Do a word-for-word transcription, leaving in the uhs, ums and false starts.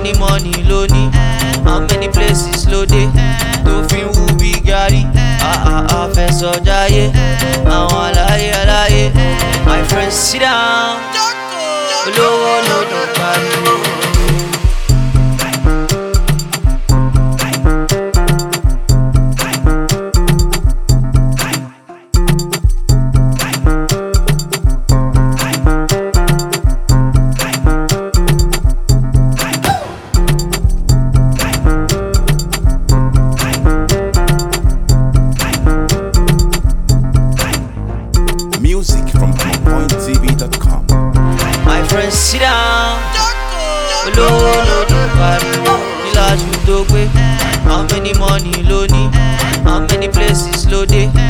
many money ló ní? How many places ló dé? Tó fi ń wú bí gàrí. Àfẹsọ̀ jayé, àwọn aláyé aláyé. My friends sit down, olówó ló dùn pariwo. Music from point t v dot com. My friends sit down, olówó ló dùn pariwo. Kí láṣù tó gbé? How many money ló ní? How many places ló dé?